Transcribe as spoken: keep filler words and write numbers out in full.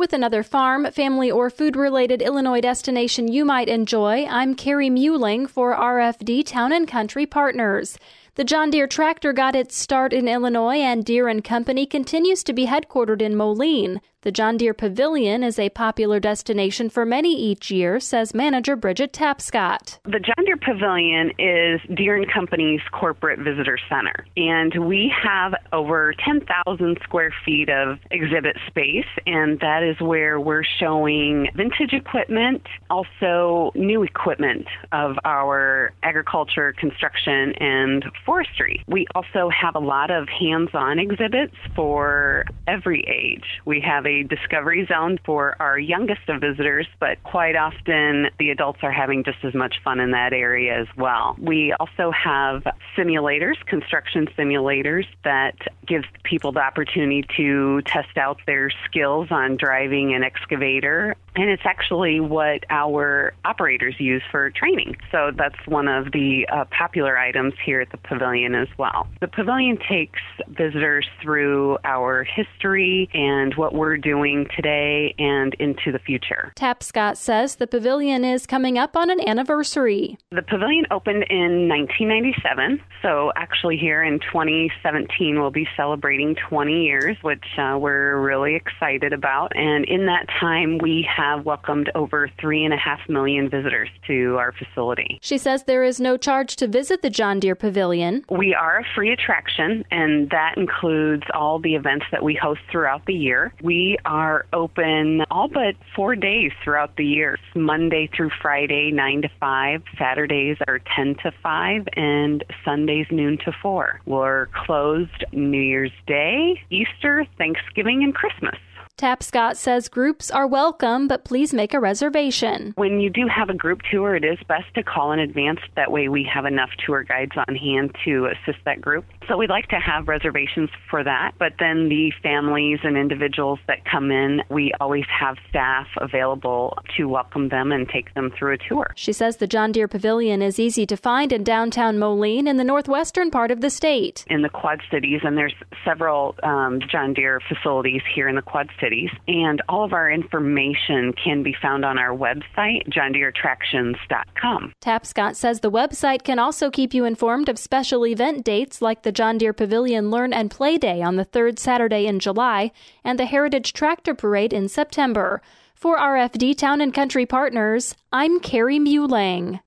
With another farm, family, or food-related Illinois destination you might enjoy, I'm Carrie Muehling for R F D Town and Country Partners. The John Deere tractor got its start in Illinois, and Deere and Company continues to be headquartered in Moline. The John Deere Pavilion is a popular destination for many each year, says manager Bridget Tapscott. The John Deere Pavilion is Deere and Company's corporate visitor center, and we have over ten thousand square feet of exhibit space, and that is where we're showing vintage equipment, also new equipment of our agriculture, construction, and forestry. We also have a lot of hands-on exhibits for every age. We have a discovery zone for our youngest of visitors, but quite often the adults are having just as much fun in that area as well. We also have simulators, construction simulators, that gives people the opportunity to test out their skills on driving an excavator, and it's actually what our operators use for training. So that's one of the uh, popular items here at the pavilion as well. The pavilion takes visitors through our history and what we're doing today and into the future. Tapscott says the pavilion is coming up on an anniversary. The pavilion opened in nineteen ninety-seven, so actually here in twenty seventeen we'll be celebrating twenty years, which uh, we're really excited about. And in that time, we have welcomed over three and a half million visitors to our facility. She says there is no charge to visit the John Deere Pavilion. We are a free attraction, and that includes all the events that we host throughout the year. We are open all but four days throughout the year, Monday through Friday, nine to five. Saturdays are ten to five, and Sundays noon to four. We're closed New Year's Day, Easter, Thanksgiving, and Christmas. Tapscott says groups are welcome, but please make a reservation. When you do have a group tour, it is best to call in advance. That way we have enough tour guides on hand to assist that group. So we'd like to have reservations for that. But then the families and individuals that come in, we always have staff available to welcome them and take them through a tour. She says the John Deere Pavilion is easy to find in downtown Moline in the northwestern part of the state. In the Quad Cities, and there's several um, John Deere facilities here in the Quad Cities. And all of our information can be found on our website, john deere attractions dot com. Tapscott says the website can also keep you informed of special event dates like the John Deere Pavilion Learn and Play Day on the third Saturday in July and the Heritage Tractor Parade in September. For R F D Town and Country Partners, I'm Carrie Muehling.